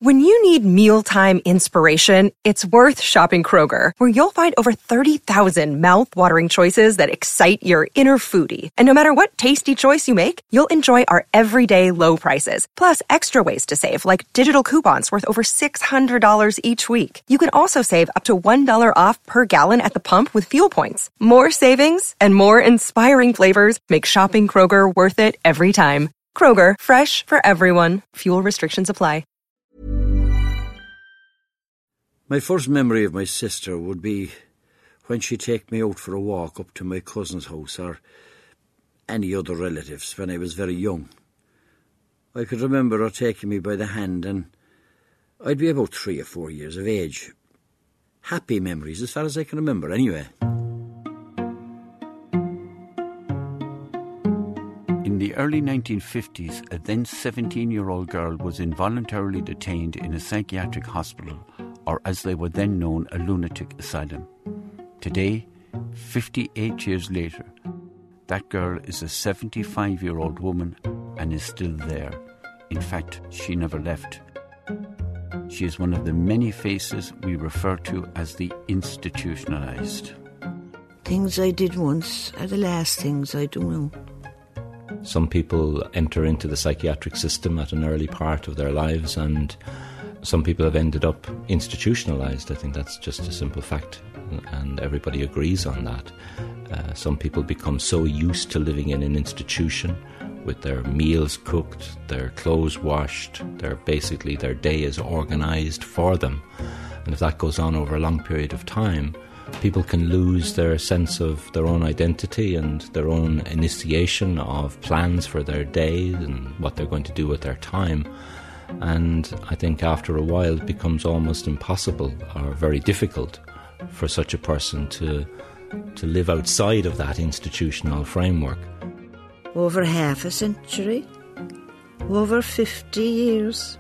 When you need mealtime inspiration, it's worth shopping Kroger, where you'll find over 30,000 mouth-watering choices that excite your inner foodie. And no matter what tasty choice you make, you'll enjoy our everyday low prices, plus extra ways to save, like digital coupons worth over $600 each week. You can also save up to $1 off per gallon at the pump with fuel points. More savings and more inspiring flavors make shopping Kroger worth it every time. Kroger, fresh for everyone. Fuel restrictions apply. My first memory of my sister would be when she'd take me out for a walk up to my cousin's house or any other relatives when I was very young. I could remember her taking me by the hand, and I'd be about 3 or 4 years of age. Happy memories as far as I can remember anyway. In the early 1950s, a then 17-year-old girl was involuntarily detained in a psychiatric hospital, or as they were then known, a lunatic asylum. Today, 58 years later, that girl is a 75-year-old woman and is still there. In fact, she never left. She is one of the many faces we refer to as the institutionalized. Things I did once are the last things I do now. Some people enter into the psychiatric system at an early part of their lives, and some people have ended up institutionalized. I think that's just a simple fact, and everybody agrees on that. Some people become so used to living in an institution with their meals cooked, their clothes washed, their day is organised for them. And if that goes on over a long period of time, people can lose their sense of their own identity and their own initiation of plans for their day and what they're going to do with their time. And I think after a while it becomes almost impossible or very difficult for such a person to live outside of that institutional framework. Over half a century, over 50 years.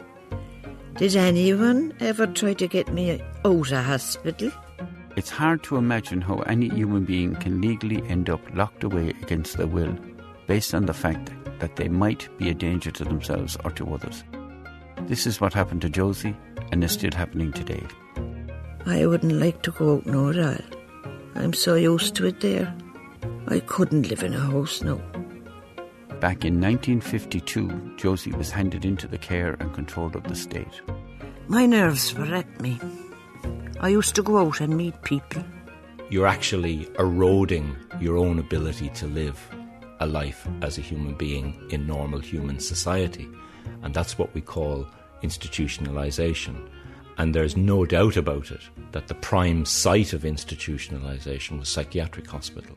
Did anyone ever try to get me out of hospital? It's hard to imagine how any human being can legally end up locked away against their will, based on the fact that they might be a danger to themselves or to others. This is what happened to Josie, and is still happening today. I wouldn't like to go out now at all. I'm so used to it there. I couldn't live in a house now. Back in 1952, Josie was handed into the care and control of the state. My nerves were at me. I used to go out and meet people. You're actually eroding your own ability to live a life as a human being in normal human society. And that's what we call institutionalization. And there's no doubt about it that the prime site of institutionalization was psychiatric hospital.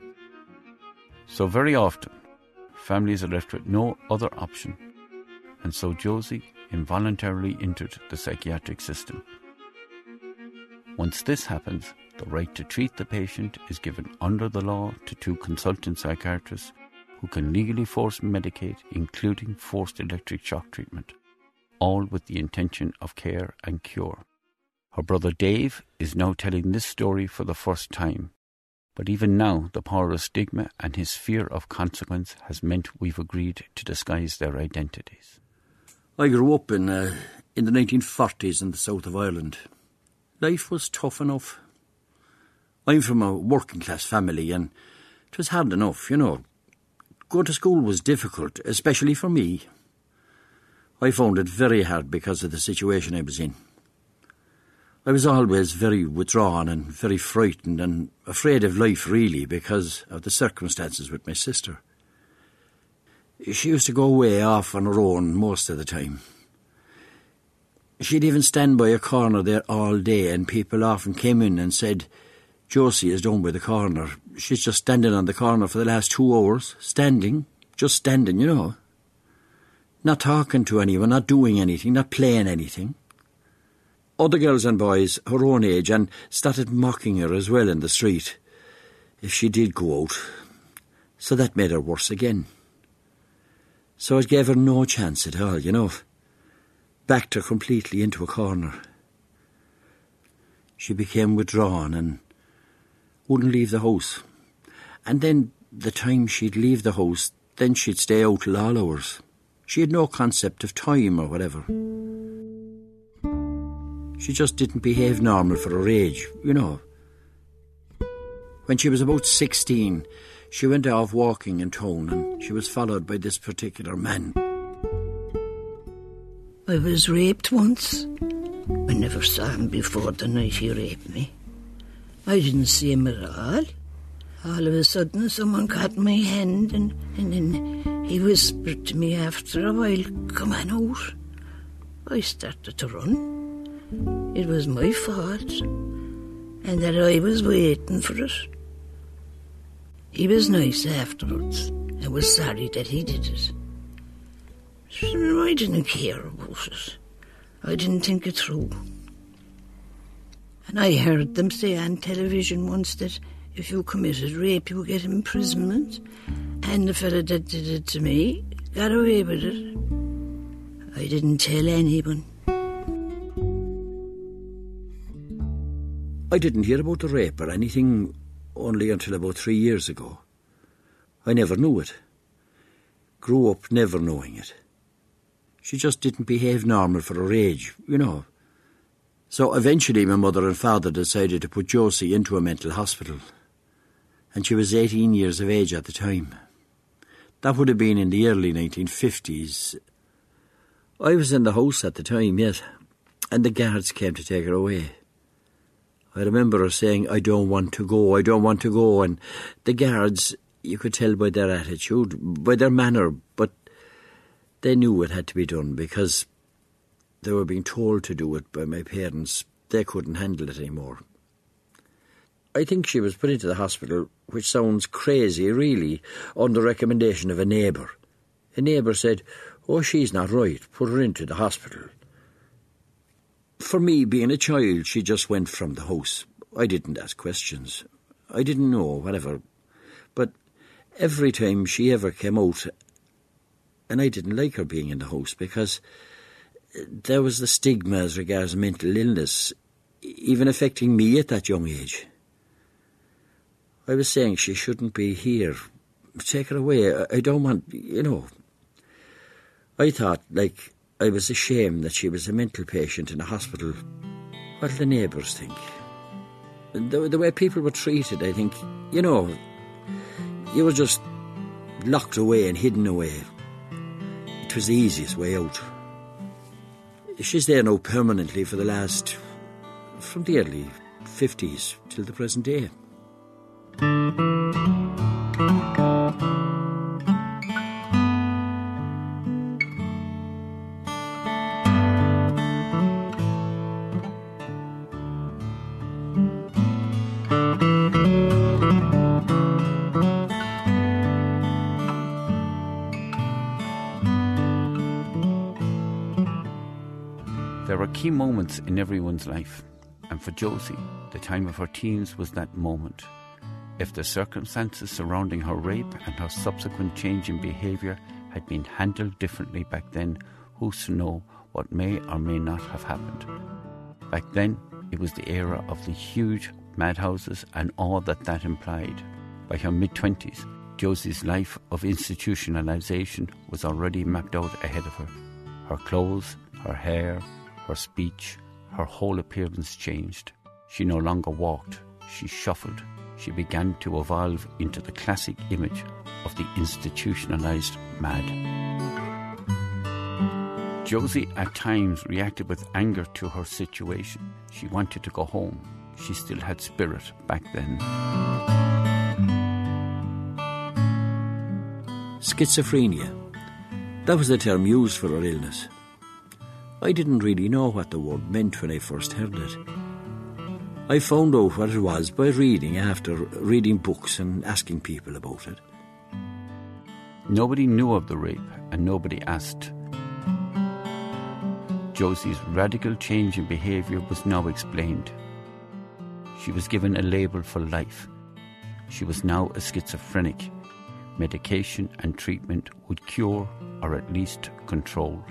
So very often, families are left with no other option. And so Josie involuntarily entered the psychiatric system. Once this happens, the right to treat the patient is given under the law to 2 consultant psychiatrists who can legally force medicate, including forced electric shock treatment, all with the intention of care and cure. Her brother Dave is now telling this story for the first time, but even now the power of stigma and his fear of consequence has meant we've agreed to disguise their identities. I grew up in the 1940s in the south of Ireland. Life was tough enough. I'm from a working-class family, and it was hard enough, you know. Going to school was difficult, especially for me. I found it very hard because of the situation I was in. I was always very withdrawn and very frightened and afraid of life, really, because of the circumstances with my sister. She used to go away off on her own most of the time. She'd even stand by a corner there all day, and people often came in and said, "Josie is down by the corner. She's just standing on the corner for the last 2 hours. Standing. Just standing, you know. Not talking to anyone, not doing anything, not playing anything." Other girls and boys her own age and started mocking her as well in the street if she did go out. So that made her worse again. So it gave her no chance at all, you know. Backed her completely into a corner. She became withdrawn and wouldn't leave the house. And then the time she'd leave the house, then she'd stay out till all hours. She had no concept of time or whatever. She just didn't behave normal for her age, you know. When she was about 16, she went off walking in town and she was followed by this particular man. I was raped once. I never saw him before the night he raped me. I didn't see him at all. All of a sudden, someone caught my hand and then he whispered to me after a while, "Come on out." I started to run. It was my fault, and that I was waiting for it. He was nice afterwards. I was sorry that he did it. So I didn't care about it. I didn't think it through. And I heard them say on television once that if you committed rape, you would get imprisonment. And the fella that did it to me got away with it. I didn't tell anyone. I didn't hear about the rape or anything only until about 3 years ago. I never knew it. Grew up never knowing it. She just didn't behave normal for her age, you know. So eventually my mother and father decided to put Josie into a mental hospital. And she was 18 years of age at the time. That would have been in the early 1950s. I was in the house at the time, yes, and the guards came to take her away. I remember her saying, "I don't want to go, I don't want to go," and the guards, you could tell by their attitude, by their manner, but they knew it had to be done because they were being told to do it by my parents. They couldn't handle it anymore. I think she was put into the hospital, which sounds crazy, really, on the recommendation of a neighbour. A neighbour said, "Oh, she's not right, put her into the hospital." For me, being a child, she just went from the house. I didn't ask questions. I didn't know, whatever. But every time she ever came out, and I didn't like her being in the house because there was the stigma as regards mental illness, even affecting me at that young age. I was saying she shouldn't be here. Take her away. I don't want, you know. I thought, like, I was ashamed that she was a mental patient in a hospital. What do the neighbours think? The way people were treated, I think, you know, you were just locked away and hidden away. It was the easiest way out. She's there now permanently for the last, from the early 50s till the present day. There are key moments in everyone's life, and for Josie, the time of her teens was that moment. If the circumstances surrounding her rape and her subsequent change in behaviour had been handled differently back then, who's to know what may or may not have happened. Back then, it was the era of the huge madhouses and all that implied. By her mid-20s, Josie's life of institutionalisation was already mapped out ahead of her. Her clothes, her hair, her speech, her whole appearance changed. She no longer walked, she shuffled. She began to evolve into the classic image of the institutionalised mad. Josie at times reacted with anger to her situation. She wanted to go home. She still had spirit back then. Schizophrenia. That was the term used for her illness. I didn't really know what the word meant when I first heard it. I found out what it was by reading after reading books and asking people about it. Nobody knew of the rape and nobody asked. Josie's radical change in behaviour was now explained. She was given a label for life. She was now a schizophrenic. Medication and treatment would cure or at least control.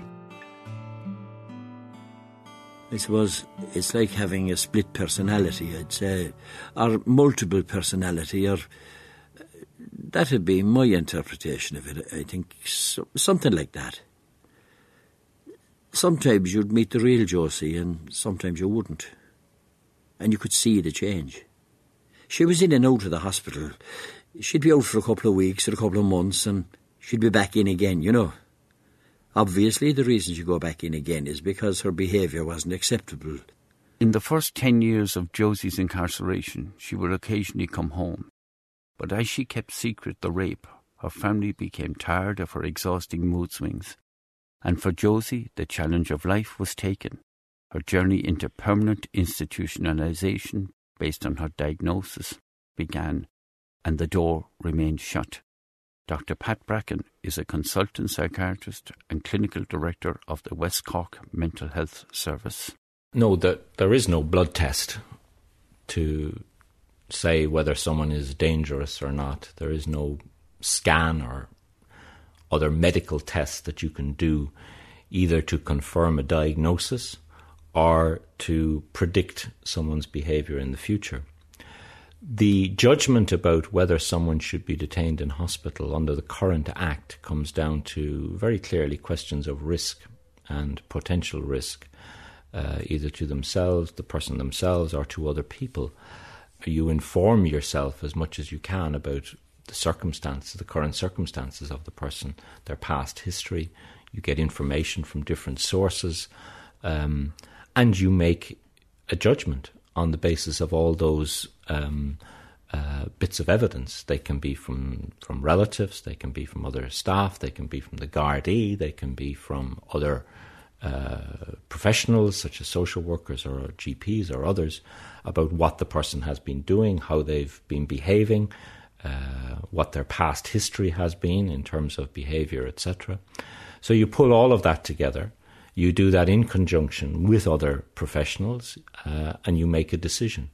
I suppose it's like having a split personality, I'd say, or multiple personality, or that would be my interpretation of it, I think, something like that. Sometimes you'd meet the real Josie and sometimes you wouldn't. And you could see the change. She was in and out of the hospital. She'd be out for a couple of weeks or a couple of months and she'd be back in again, you know. Obviously, the reason she'd go back in again is because her behaviour wasn't acceptable. In the first 10 years of Josie's incarceration, she would occasionally come home. But as she kept secret the rape, her family became tired of her exhausting mood swings. And for Josie, the challenge of life was taken. Her journey into permanent institutionalization based on her diagnosis began, and the door remained shut. Dr. Pat Bracken is a consultant psychiatrist and clinical director of the West Cork Mental Health Service. No, there is no blood test to say whether someone is dangerous or not. There is no scan or other medical tests that you can do either to confirm a diagnosis or to predict someone's behaviour in the future. The judgment about whether someone should be detained in hospital under the current Act comes down to very clearly questions of risk and potential risk, either to themselves, the person themselves, or to other people. You inform yourself as much as you can about the circumstances, the current circumstances of the person, their past history. You get information from different sources, and you make a judgment on the basis of all those bits of evidence. They can be from relatives, they can be from other staff, they can be from the Gardaí, they can be from other professionals such as social workers or GPs or others about what the person has been doing, how they've been behaving, what their past history has been in terms of behaviour, etc. So you pull all of that together. You do that in conjunction with other professionals, and you make a decision.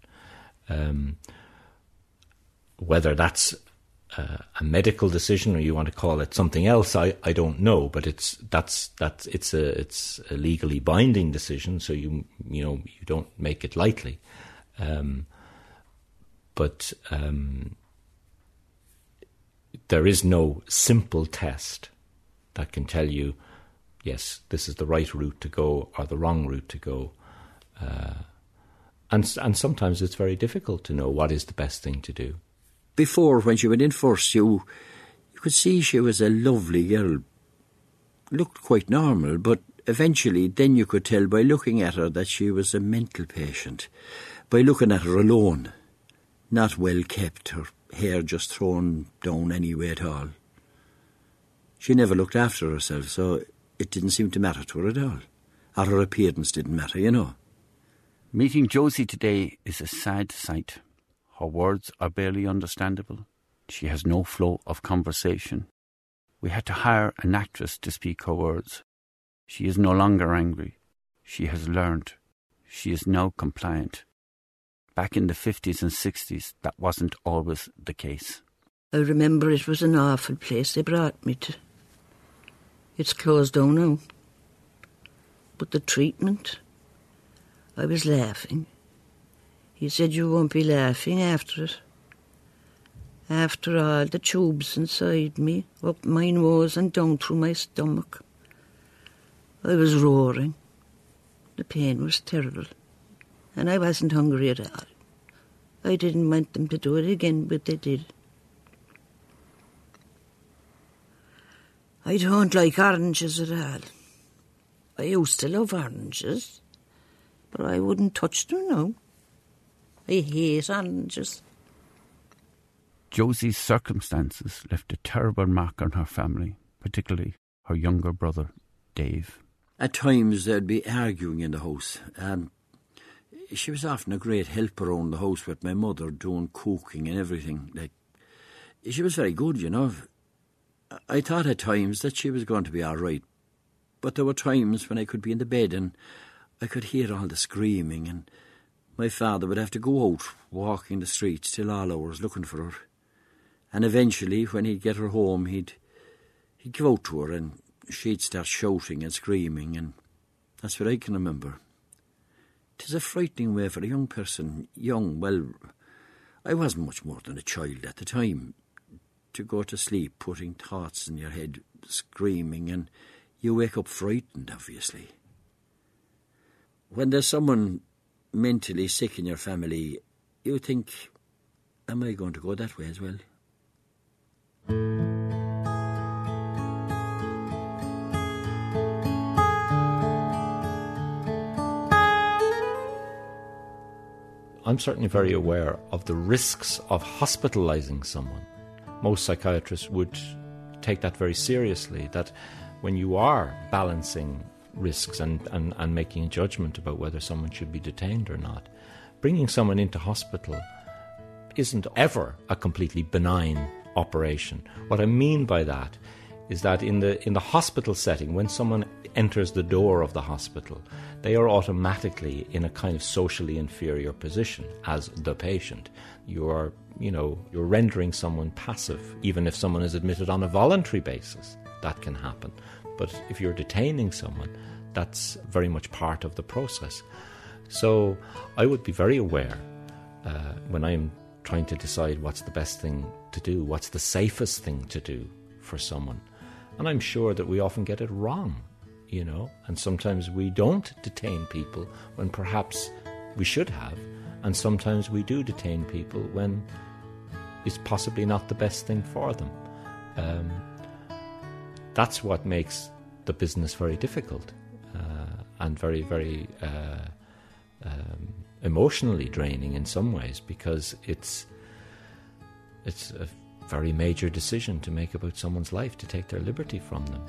Whether that's a medical decision or you want to call it something else, I don't know. But it's a legally binding decision, so you don't make it lightly. But there is no simple test that can tell you, yes, this is the right route to go or the wrong route to go. And sometimes it's very difficult to know what is the best thing to do. Before, when she went in first, you could see she was a lovely girl. Looked quite normal, but eventually then you could tell by looking at her that she was a mental patient. By looking at her alone. Not well kept, her hair just thrown down anyway at all. She never looked after herself, so it didn't seem to matter to her at all. Or her appearance didn't matter, you know. Meeting Josie today is a sad sight. Her words are barely understandable. She has no flow of conversation. We had to hire an actress to speak her words. She is no longer angry. She has learned. She is now compliant. Back in the 50s and 60s, that wasn't always the case. I remember it was an awful place they brought me to. It's closed down now. But the treatment, I was laughing. He said, you won't be laughing after it. After all, the tubes inside me, up my nose and down through my stomach. I was roaring. The pain was terrible. And I wasn't hungry at all. I didn't want them to do it again, but they did. I don't like oranges at all. I used to love oranges, but I wouldn't touch them now. I hate oranges. Josie's circumstances left a terrible mark on her family, particularly her younger brother, Dave. At times they'd be arguing in the house. She was often a great help around the house with my mother, doing cooking and everything. She was very good, you know. I thought at times that she was going to be all right, but there were times when I could be in the bed and I could hear all the screaming, and my father would have to go out walking the streets till all hours looking for her. And eventually, when he'd get her home, he'd give out to her and she'd start shouting and screaming, and that's what I can remember. 'Tis a frightening way for a young person, well, I wasn't much more than a child at the time, to go to sleep putting thoughts in your head, screaming, and you wake up frightened, obviously. when there's someone mentally sick in your family, you think, am I going to go that way as well? I'm certainly very aware of the risks of hospitalising someone. Most psychiatrists would take that very seriously, that when you are balancing risks and making a judgment about whether someone should be detained or not, bringing someone into hospital isn't ever a completely benign operation. What I mean by that is that in the hospital setting, when someone enters the door of the hospital, they are automatically in a kind of socially inferior position as the patient. You're rendering someone passive, even if someone is admitted on a voluntary basis. That can happen. But if you're detaining someone, that's very much part of the process. So I would be very aware when I'm trying to decide what's the best thing to do, what's the safest thing to do for someone. And I'm sure that we often get it wrong, and sometimes we don't detain people when perhaps we should have, and sometimes we do detain people when it's possibly not the best thing for them. That's what makes the business very difficult and very, very emotionally draining in some ways, because it's a very major decision to make about someone's life, to take their liberty from them.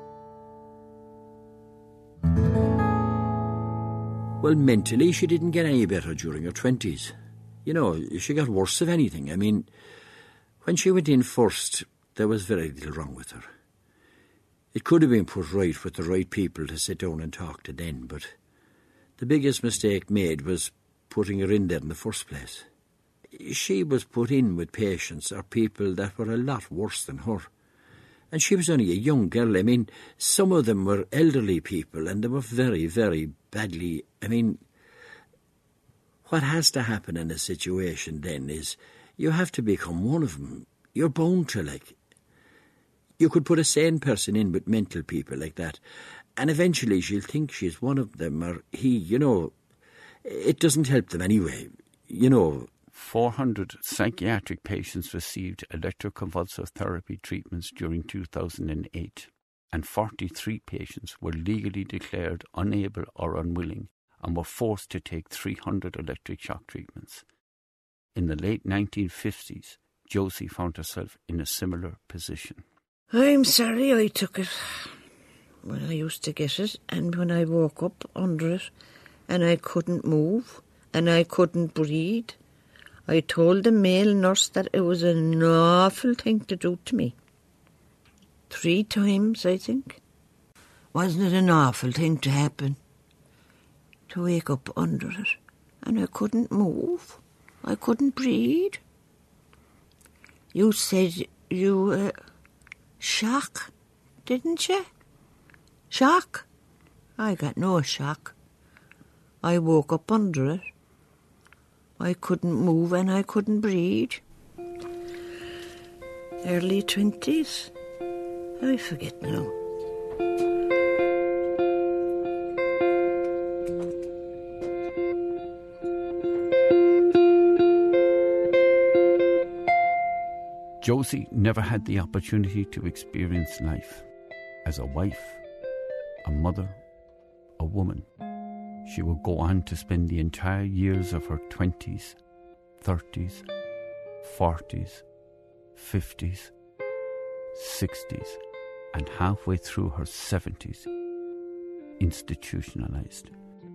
Well, mentally, she didn't get any better during her 20s. She got worse, if anything. I mean, when she went in first, there was very little wrong with her. It could have been put right with the right people to sit down and talk to then, but the biggest mistake made was putting her in there in the first place. She was put in with patients or people that were a lot worse than her. And she was only a young girl. I mean, some of them were elderly people, and they were very, very badly... I mean, what has to happen in a situation then is you have to become one of them. You're bound to, You could put a sane person in with mental people like that, and eventually she'll think she's one of them, or he, It doesn't help them anyway, 400 psychiatric patients received electroconvulsive therapy treatments during 2008, and 43 patients were legally declared unable or unwilling and were forced to take 300 electric shock treatments. In the late 1950s, Josie found herself in a similar position. I'm sorry I took it when I used to get it, and when I woke up under it, and I couldn't move, and I couldn't breathe. I told the male nurse that it was an awful thing to do to me. 3 times, I think. Wasn't it an awful thing to happen? To wake up under it, and I couldn't move. I couldn't breathe. You said you... shock, didn't you? Shock? I got no shock. I woke up under it. I couldn't move and I couldn't breathe. Early 20s. I forget now. Josie never had the opportunity to experience life as a wife, a mother, a woman. She would go on to spend the entire years of her 20s, 30s, 40s, 50s, 60s, and halfway through her 70s, institutionalized.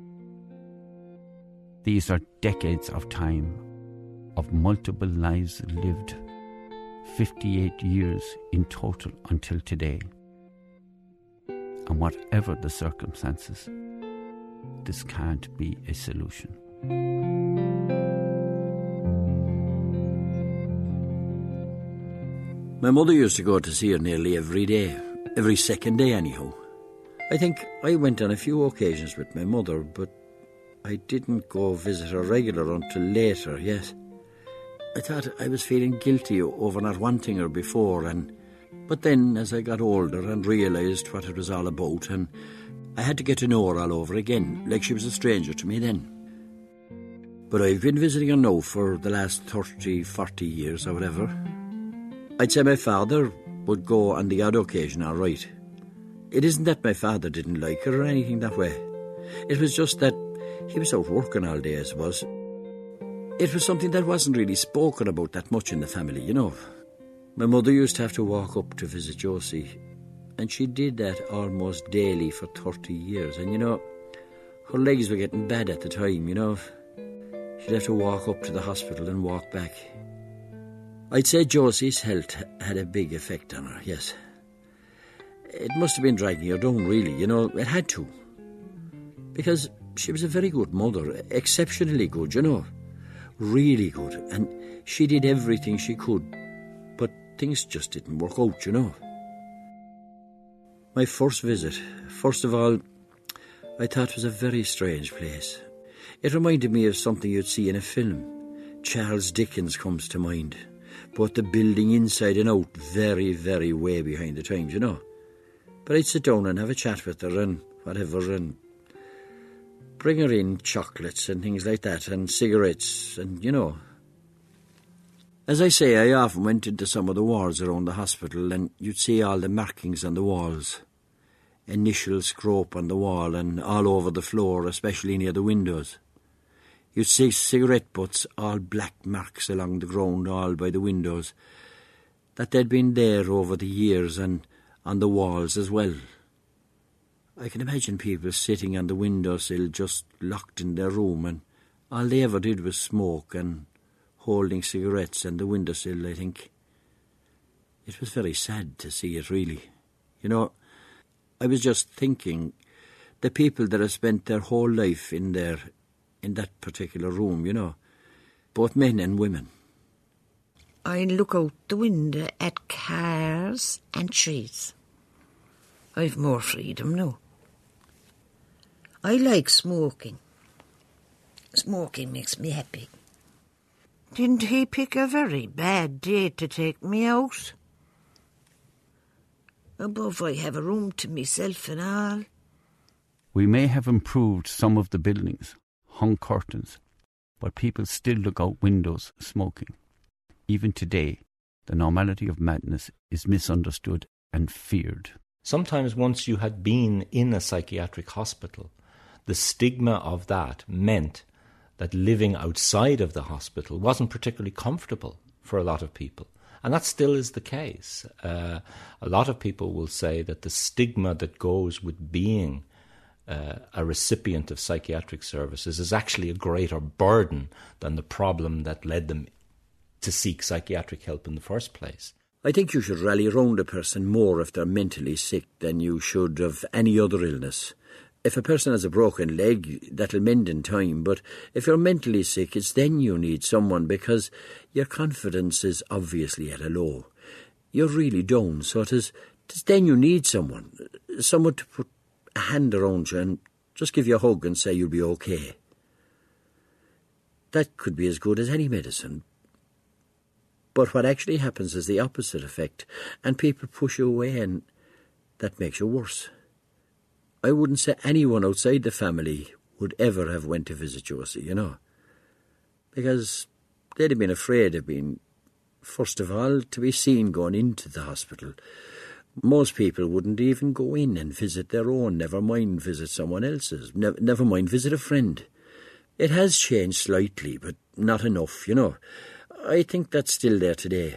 These are decades of time, of multiple lives lived, 58 years in total until today. And whatever the circumstances, this can't be a solution. My mother used to go to see her nearly every day, every second day anyhow. I think I went on a few occasions with my mother, but I didn't go visit her regular until later, yes. I thought I was feeling guilty over not wanting her before, but then as I got older and realised what it was all about, and I had to get to know her all over again, like she was a stranger to me then. But I've been visiting her now for the last 30, 40 years or whatever. I'd say my father would go on the odd occasion all right. It isn't that my father didn't like her or anything that way. It was just that he was out working all day, I suppose. It was something that wasn't really spoken about that much in the family, you know. My mother used to have to walk up to visit Josie, and she did that almost daily for 30 years. And, you know, her legs were getting bad at the time, you know. She'd have to walk up to the hospital and walk back. I'd say Josie's health had a big effect on her, yes. It must have been dragging her down, really, you know. It had to. Because she was a very good mother, exceptionally good, you know. Really good. And she did everything she could. But things just didn't work out, you know. My first visit, first of all, I thought it was a very strange place. It reminded me of something you'd see in a film. Charles Dickens comes to mind. But the building inside and out, very, very way behind the times, you know. But I'd sit down and have a chat with her and whatever, and bring her in chocolates and things like that, and cigarettes, and, you know. As I say, I often went into some of the wards around the hospital, and you'd see all the markings on the walls. Initials scrope on the wall and all over the floor, especially near the windows. You'd see cigarette butts, all black marks along the ground, all by the windows, that they'd been there over the years and on the walls as well. I can imagine people sitting on the windowsill just locked in their room, and all they ever did was smoke and holding cigarettes on the windowsill, I think. It was very sad to see it, really. You know, I was just thinking, the people that have spent their whole life in that particular room, you know, both men and women. I look out the window at cars and trees. I've more freedom now. I like smoking. Smoking makes me happy. Didn't he pick a very bad day to take me out? Above I have a room to myself and all. We may have improved some of the buildings, hung curtains, but people still look out windows smoking. Even today, the normality of madness is misunderstood and feared. Sometimes once you had been in a psychiatric hospital, the stigma of that meant that living outside of the hospital wasn't particularly comfortable for a lot of people. And that still is the case. A lot of people will say that the stigma that goes with being a recipient of psychiatric services is actually a greater burden than the problem that led them to seek psychiatric help in the first place. I think you should rally round a person more if they're mentally sick than you should of any other illness. If a person has a broken leg, that'll mend in time, but if you're mentally sick, it's then you need someone, because your confidence is obviously at a low. You're really down, so it is then you need someone to put a hand around you and just give you a hug and say you'll be okay. That could be as good as any medicine. But what actually happens is the opposite effect, and people push you away, and that makes you worse. I wouldn't say anyone outside the family would ever have went to visit Josie, you know, because they'd have been afraid of being, first of all, to be seen going into the hospital. Most people wouldn't even go in and visit their own, never mind visit someone else's, never mind visit a friend. It has changed slightly, but not enough, you know. I think that's still there today.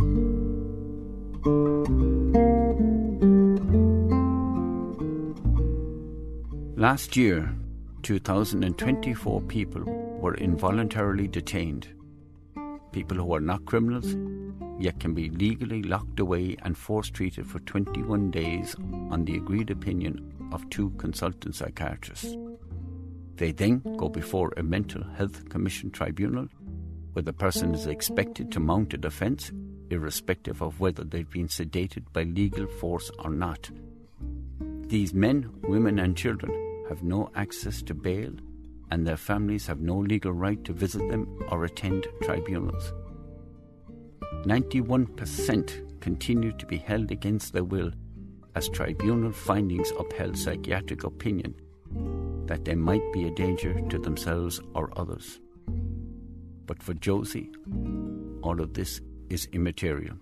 Last year, 2,024 people were involuntarily detained. People who are not criminals, yet can be legally locked away and force-treated for 21 days on the agreed opinion of 2 consultant psychiatrists. They then go before a mental health commission tribunal, where the person is expected to mount a defence, irrespective of whether they've been sedated by legal force or not. These men, women and children have no access to bail, and their families have no legal right to visit them or attend tribunals. 91% continue to be held against their will as tribunal findings upheld psychiatric opinion that they might be a danger to themselves or others. But for Josie, all of this is immaterial.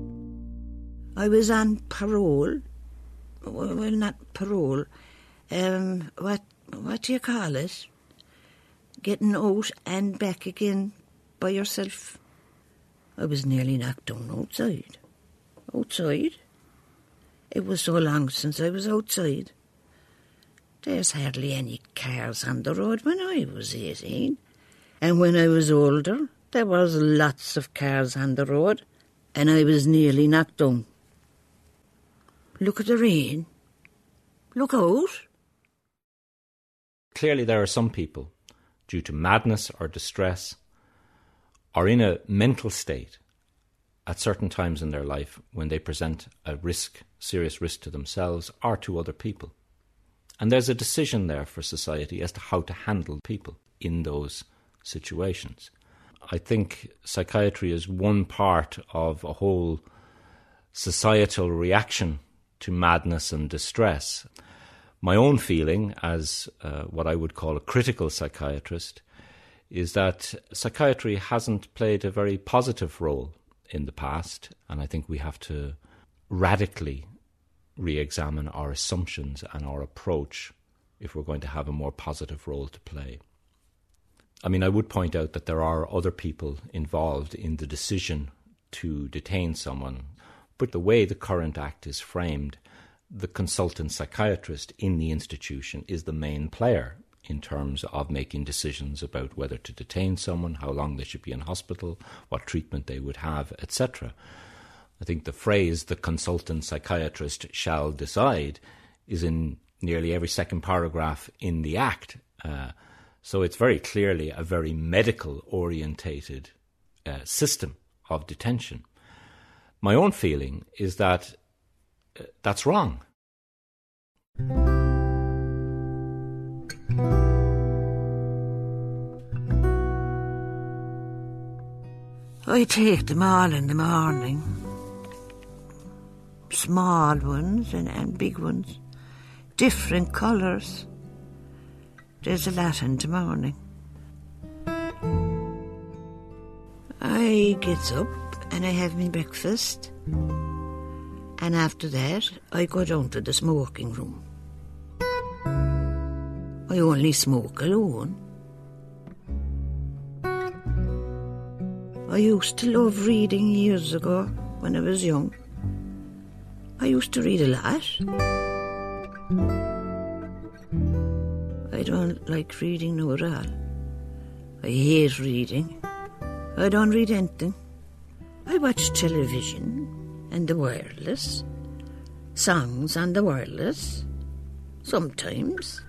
I was on parole. Well, not parole. What do you call it? Getting out and back again by yourself. I was nearly knocked down outside. Outside? It was so long since I was outside. There's hardly any cars on the road when I was 18. And when I was older, there was lots of cars on the road, and I was nearly knocked down. Look at the rain. Look out. Clearly there are some people, due to madness or distress, are in a mental state at certain times in their life when they present a risk, serious risk to themselves or to other people. And there's a decision there for society as to how to handle people in those situations. I think psychiatry is one part of a whole societal reaction to madness and distress. My own feeling as what I would call a critical psychiatrist is that psychiatry hasn't played a very positive role in the past, and I think we have to radically re-examine our assumptions and our approach if we're going to have a more positive role to play. I mean, I would point out that there are other people involved in the decision to detain someone, but the way the current act is framed, the consultant psychiatrist in the institution is the main player in terms of making decisions about whether to detain someone, how long they should be in hospital, what treatment they would have, etc. I think the phrase, the consultant psychiatrist shall decide, is in nearly every second paragraph in the Act. So it's very clearly a very medical-orientated system of detention. My own feeling is that that's wrong. I take them all in the morning. Small ones and big ones. Different colours. There's a lot in the morning. I get up and I have my breakfast. And after that, I go down to the smoking room. I only smoke alone. I used to love reading years ago when I was young. I used to read a lot. I don't like reading now at all. I hate reading. I don't read anything. I watch television and the wireless, songs on the wireless, sometimes.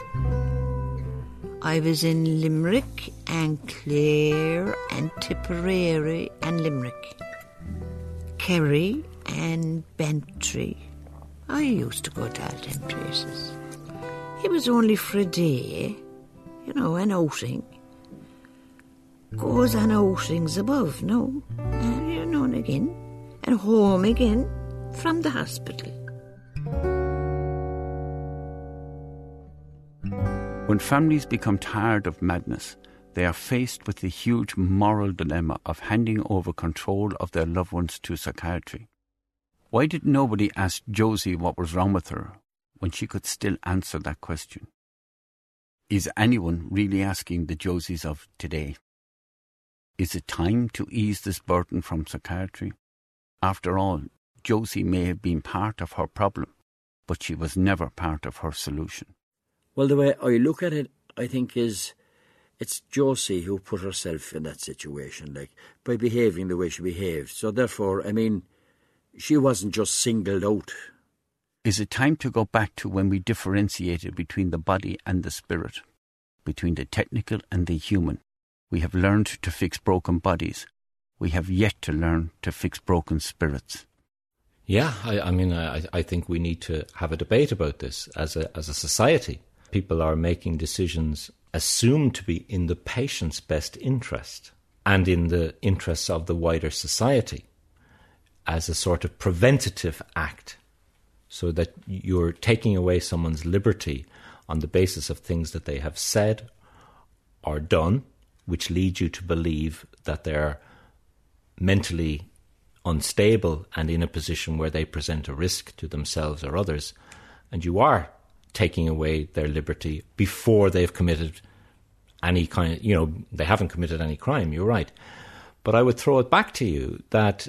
I was in Limerick and Clare and Tipperary and Limerick, Kerry and Bantry. I used to go to all them places. It was only for a day, an outing. Goes on outings above, no? And again. And home again from the hospital. When families become tired of madness, they are faced with the huge moral dilemma of handing over control of their loved ones to psychiatry. Why did nobody ask Josie what was wrong with her when she could still answer that question? Is anyone really asking the Josies of today? Is it time to ease this burden from psychiatry? After all, Josie may have been part of her problem, but she was never part of her solution. Well, the way I look at it, I think it's Josie who put herself in that situation, by behaving the way she behaved. So therefore, she wasn't just singled out. Is it time to go back to when we differentiated between the body and the spirit, between the technical and the human? We have learned to fix broken bodies. We have yet to learn to fix broken spirits. Yeah, I think we need to have a debate about this as a society. People are making decisions assumed to be in the patient's best interest and in the interests of the wider society as a sort of preventative act, so that you're taking away someone's liberty on the basis of things that they have said or done, which lead you to believe that they're mentally unstable and in a position where they present a risk to themselves or others, and you are taking away their liberty before they've committed any kind of, they haven't committed any crime, you're right. But I would throw it back to you that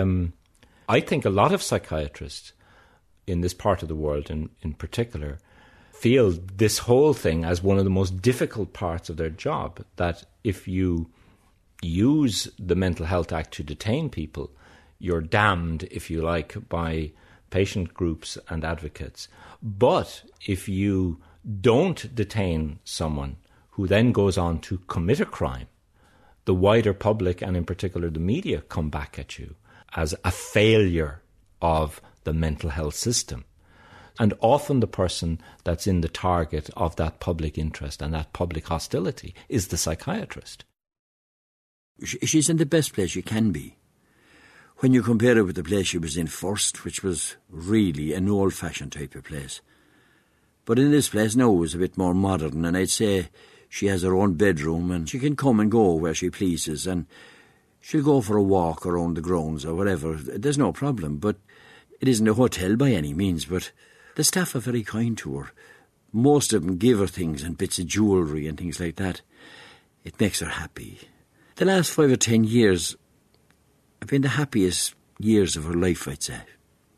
I think a lot of psychiatrists in this part of the world in particular feel this whole thing as one of the most difficult parts of their job, that if you use the Mental Health Act to detain people, you're damned, if you like, by patient groups and advocates. But if you don't detain someone who then goes on to commit a crime, the wider public, and in particular the media, come back at you as a failure of the mental health system. And often the person that's in the target of that public interest and that public hostility is the psychiatrist. She's in the best place she can be. When you compare it with the place she was in first, which was really an old-fashioned type of place. But in this place now is a bit more modern, and I'd say she has her own bedroom and she can come and go where she pleases, and she'll go for a walk around the grounds or whatever. There's no problem, but it isn't a hotel by any means, but the staff are very kind to her. Most of them give her things and bits of jewellery and things like that. It makes her happy. The last 5 or 10 years have been the happiest years of her life, I'd say.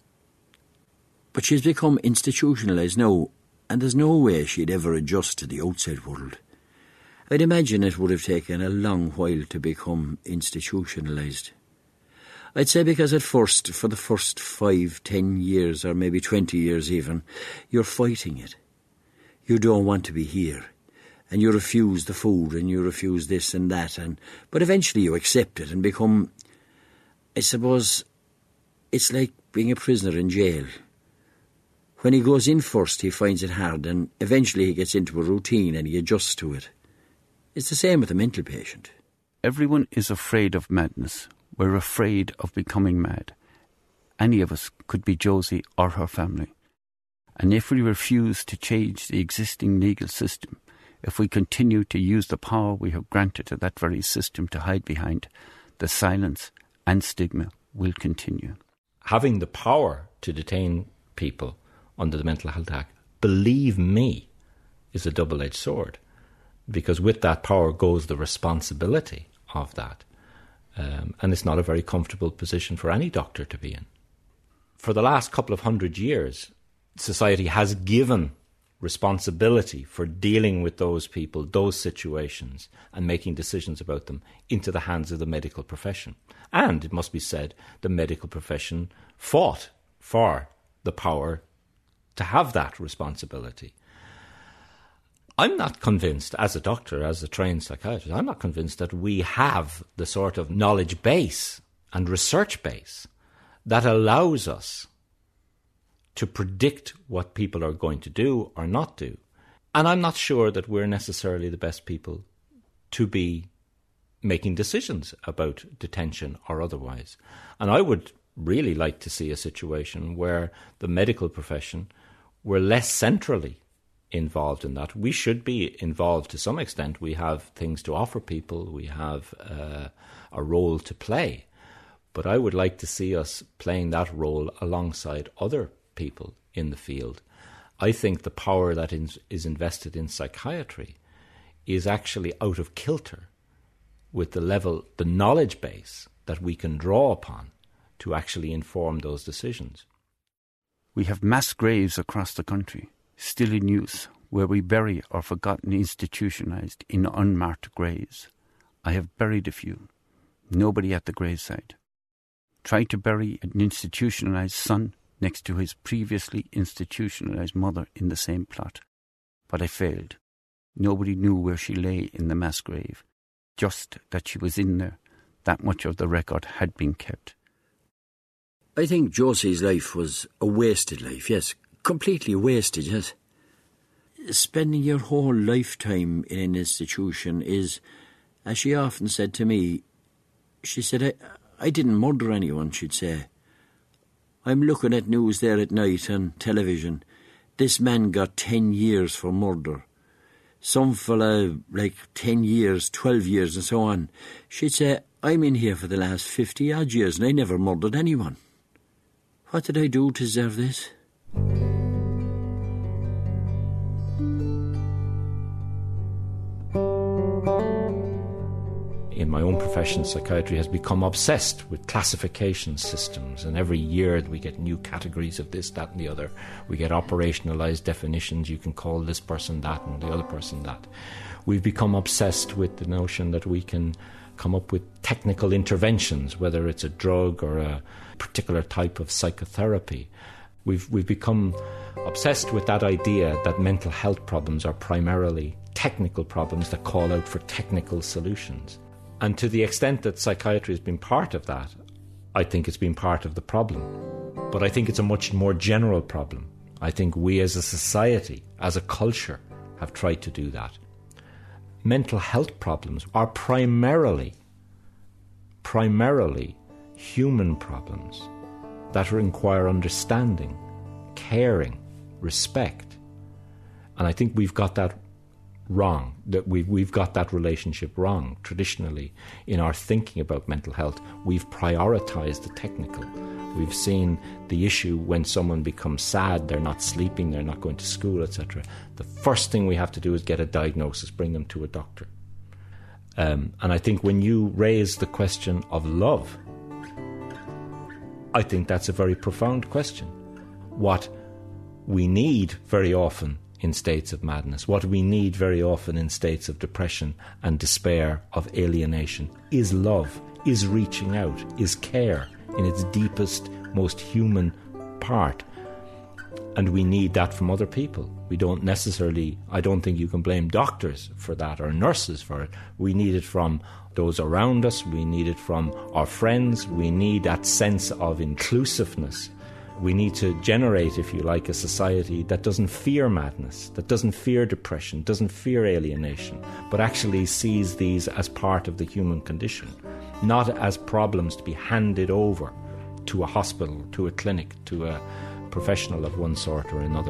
But she's become institutionalised now, and there's no way she'd ever adjust to the outside world. I'd imagine it would have taken a long while to become institutionalised. I'd say because at first, for the first 5, 10 years, or maybe 20 years even, you're fighting it. You don't want to be here, and you refuse the food, and you refuse this and that, but eventually you accept it and become, I suppose, it's like being a prisoner in jail. When he goes in first, he finds it hard, and eventually he gets into a routine and he adjusts to it. It's the same with a mental patient. Everyone is afraid of madness. We're afraid of becoming mad. Any of us could be Josie or her family. And if we refuse to change the existing legal system, if we continue to use the power we have granted to that very system to hide behind, the silence and stigma will continue. Having the power to detain people under the Mental Health Act, believe me, is a double-edged sword, because with that power goes the responsibility of that. And it's not a very comfortable position for any doctor to be in. For the last couple of 100 years, society has given responsibility for dealing with those people, those situations, and making decisions about them into the hands of the medical profession. And, it must be said, the medical profession fought for the power to have that responsibility. I'm not convinced, as a doctor, as a trained psychiatrist, I'm not convinced that we have the sort of knowledge base and research base that allows us to predict what people are going to do or not do. And I'm not sure that we're necessarily the best people to be making decisions about detention or otherwise. And I would really like to see a situation where the medical profession were less centrally involved in that. We should be involved to some extent. We have things to offer people. We have a role to play. But I would like to see us playing that role alongside other people in the field. I think the power that is invested in psychiatry is actually out of kilter with the knowledge base that we can draw upon to actually inform those decisions. We have mass graves across the country, still in use, where we bury our forgotten institutionalised in unmarked graves. I have buried a few. Nobody at the graveside. Tried to bury an institutionalised son next to his previously institutionalised mother in the same plot. But I failed. Nobody knew where she lay in the mass grave. Just that she was in there. That much of the record had been kept. I think Josie's life was a wasted life, yes. Completely wasted, yes. Spending your whole lifetime in an institution is, as she often said to me, she said, I didn't murder anyone, she'd say. I'm looking at news there at night on television. This man got 10 years for murder. Some fella, 10 years, 12 years and so on. She'd say, I'm in here for the last 50-odd years and I never murdered anyone. What did I do to deserve this? In my own profession, psychiatry has become obsessed with classification systems, and every year we get new categories of this, that and the other. We get operationalised definitions. You can call this person that and the other person that. We've become obsessed with the notion that we can come up with technical interventions, whether it's a drug or a particular type of psychotherapy. We've become obsessed with that idea that mental health problems are primarily technical problems that call out for technical solutions. And to the extent that psychiatry has been part of that, I think it's been part of the problem. But I think it's a much more general problem. I think we as a society, as a culture, have tried to do that. Mental health problems are primarily human problems that require understanding, caring, respect. And I think we've got that wrong, that we've got that relationship wrong. Traditionally, in our thinking about mental health, we've prioritised the technical. We've seen the issue when someone becomes sad, they're not sleeping, they're not going to school, etc. The first thing we have to do is get a diagnosis, bring them to a doctor. And I think when you raise the question of love, I think that's a very profound question. What we need very often in states of madness, what we need very often in states of depression and despair, of alienation, is love, is reaching out, is care in its deepest, most human part. And we need that from other people. We don't necessarily, I don't think you can blame doctors for that or nurses for it. We need it from those around us, we need it from our friends, we need that sense of inclusiveness. We need to generate, if you like, a society that doesn't fear madness, that doesn't fear depression, doesn't fear alienation, but actually sees these as part of the human condition, not as problems to be handed over to a hospital, to a clinic, to a professional of one sort or another.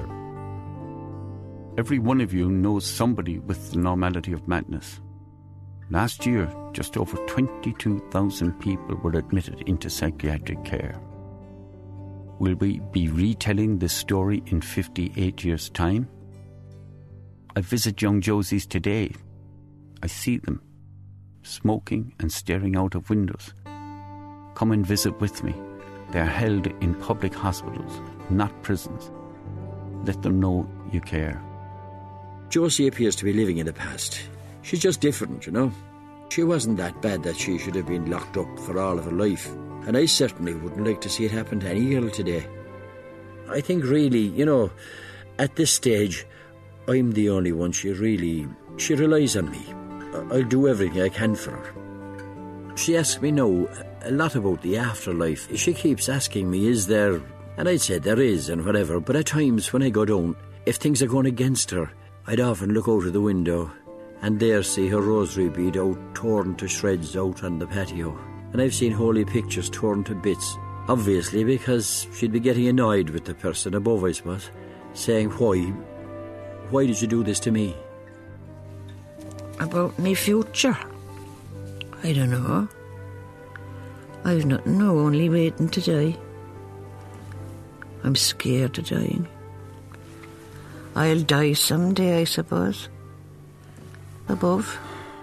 Every one of you knows somebody with the normality of madness. Last year, just over 22,000 people were admitted into psychiatric care. Will we be retelling this story in 58 years' time? I visit young Josies today. I see them, smoking and staring out of windows. Come and visit with me. They are held in public hospitals, not prisons. Let them know you care. Josie appears to be living in the past. She's just different, you know. She wasn't that bad that she should have been locked up for all of her life. And I certainly wouldn't like to see it happen to any girl today. I think really, you know, at this stage, I'm the only one she relies on me. I'll do everything I can for her. She asks me now a lot about the afterlife. She keeps asking me, is there? And I'd say there is and whatever, but at times when I go down, if things are going against her, I'd often look out of the window and there see her rosary bead out, torn to shreds out on the patio. And I've seen holy pictures torn to bits, obviously because she'd be getting annoyed with the person above, I suppose, saying, why did you do this to me? About me future? I don't know. I've nothing, no, only waiting to die. I'm scared of dying. I'll die someday, I suppose. Above.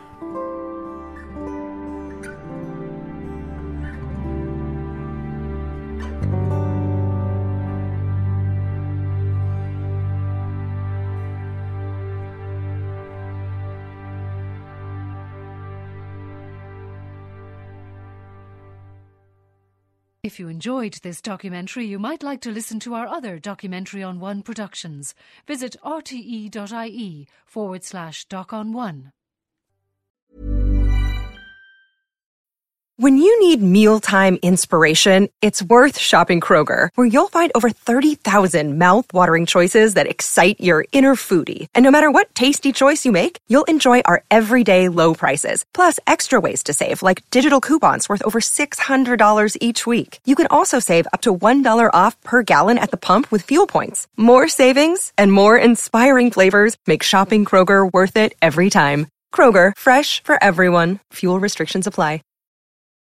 If you enjoyed this documentary, you might like to listen to our other Documentary on One productions. Visit rte.ie/Doc on One. When you need mealtime inspiration, it's worth shopping Kroger, where you'll find over 30,000 mouth-watering choices that excite your inner foodie. And no matter what tasty choice you make, you'll enjoy our everyday low prices, plus extra ways to save, like digital coupons worth over $600 each week. You can also save up to $1 off per gallon at the pump with fuel points. More savings and more inspiring flavors make shopping Kroger worth it every time. Kroger, fresh for everyone. Fuel restrictions apply.